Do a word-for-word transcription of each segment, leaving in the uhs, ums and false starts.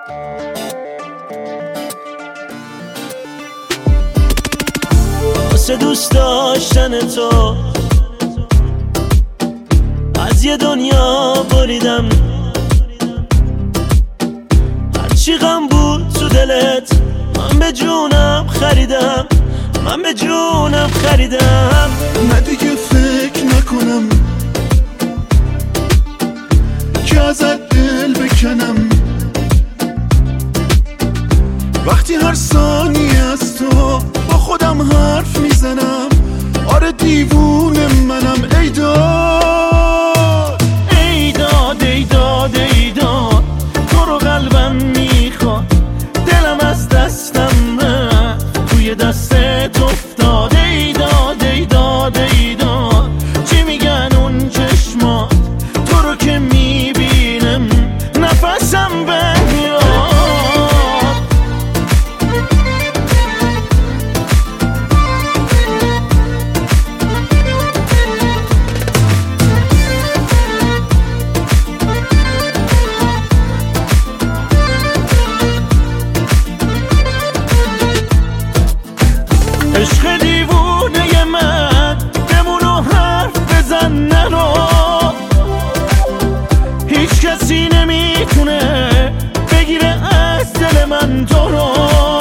واسه دوست داشتن تو از یه دنیا بریدم، هرچی غم بود تو دلت من به جونم خریدم، من به جونم خریدم. نه دیگه فکر نکنم که ازت دل بکنم، وقتی هر ثانیه از تو با خودم حرف میزنم. آره دیوونه منم. ای داد ای داد ای داد ای داد تو رو قلبم میخواد، دلم از دستم رفت توی دستت افتاد. ای داد ای داد ای داد چی میگن اون چشمات، تو رو که میبینم نفسم بمیاد. عشق دیوونه من بمونو حرف بزن نرو، هیچ کسی نمیتونه بگیره از دل من تو رو.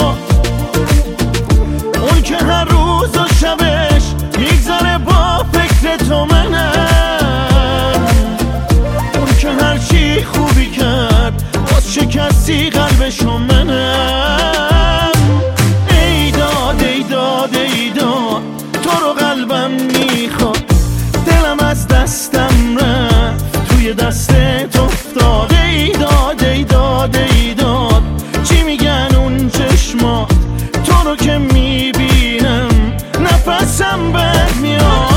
اون که هر روز و شبش میگذره با فکر تو منم، اون که هر چی خوبی کرد باز شکستی قلبشو منم. ای داد ای داد ای داد تو رو قلبم میخواد، دلم از دستم رفت توی دستت افتاد. ای داد ای داد ای داد چی میگن اون چشمات، تو رو که میبینم نفسم برمیاد.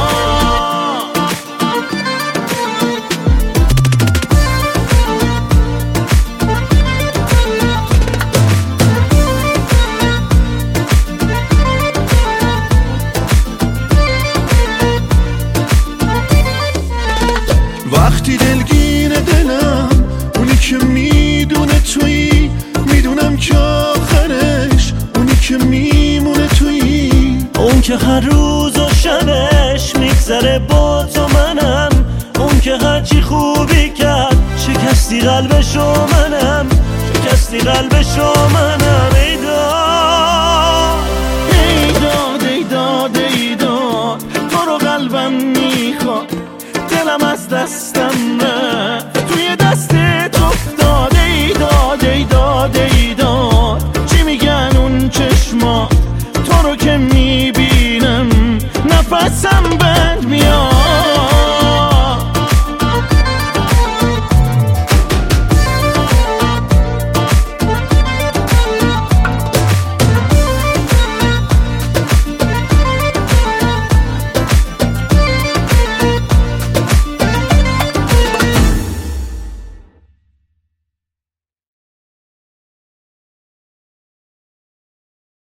وقتی دلگیر دلم اونی که میدونه تویی، میدونم که آخرش اونی که میمونه تویی. اون که هر روز و شبش میگذره با تو منم، اون که هرچی خوبی کرد شکستی قلبشو منم، شکستی قلبشو منم. ای داد ای داد ای داد ای داد تو رو قلبم میخواد، دلم از دستم رفت توی دستت افتاد. ای داد ای داد ای داد چی میگن اون چشمات،